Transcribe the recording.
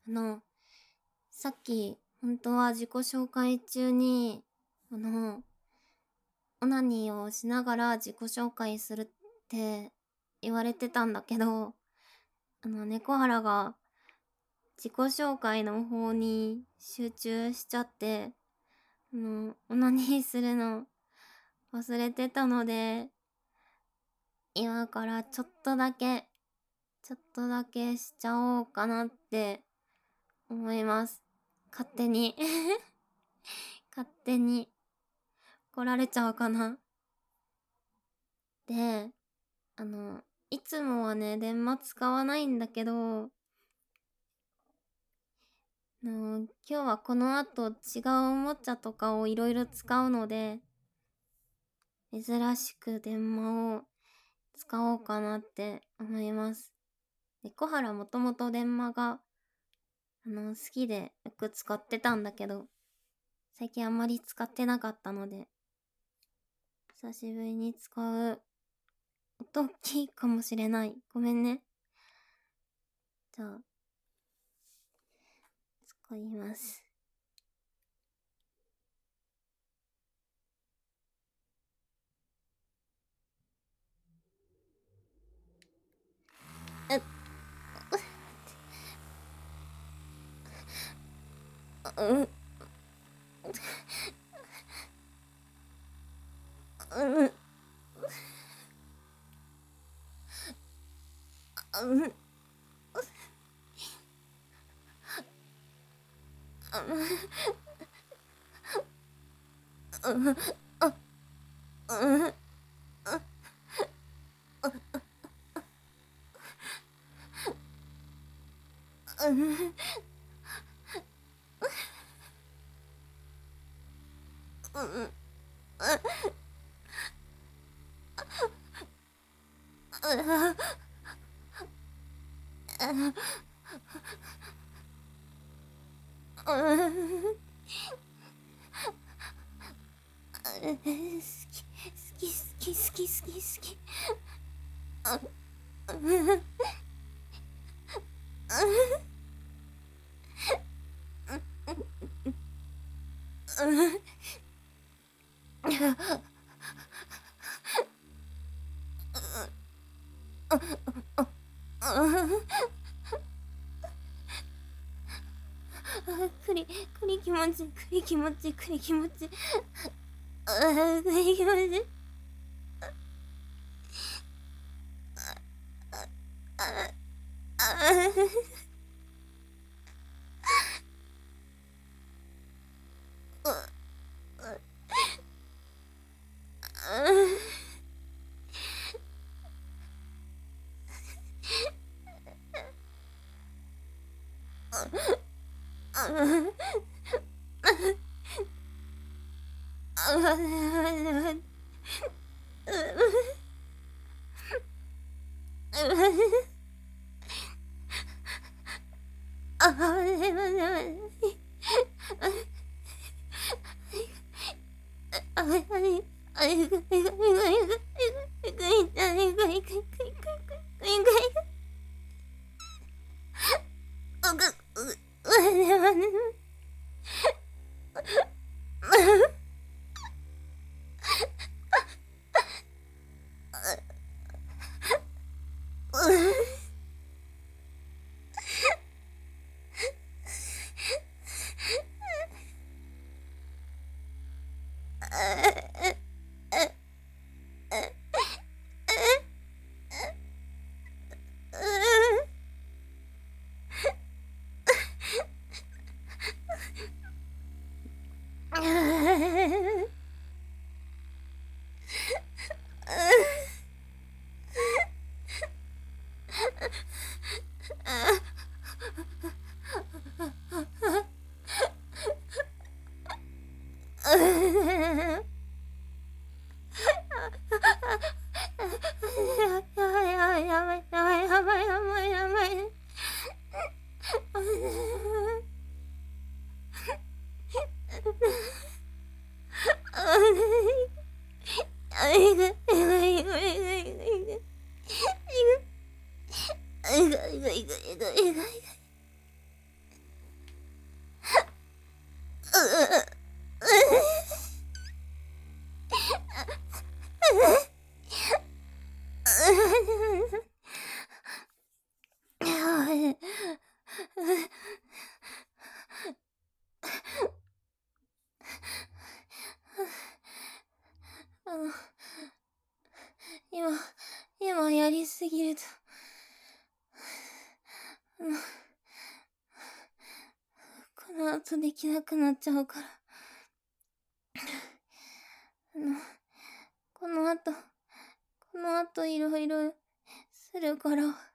あの、さっき、本当は自己紹介中に、あの、オナニーをしながら自己紹介するって言われてたんだけど、猫原が自己紹介の方に集中しちゃって、オナニーするの忘れてたので、今からちょっとだけしちゃおうかなって思います。勝手に勝手に来られちゃうかな。で、あの、いつもはね、電話使わないんだけど、今日はこの後違うおもちゃとかをいろいろ使うので、珍しく電話を使おうかなって思います。で、小原もともと電話が、好きでよく使ってたんだけど、最近あんまり使ってなかったので、久しぶりに使う。音大きいかもしれない。ごめんね。じゃあ、使います。うん、うん、うん、うん、うん、うん、好き。栗気持ち、栗気持ち、栗気持ち。栗気持ち。 とできなくなっちゃうから。あの、この後、この後いろいろするから。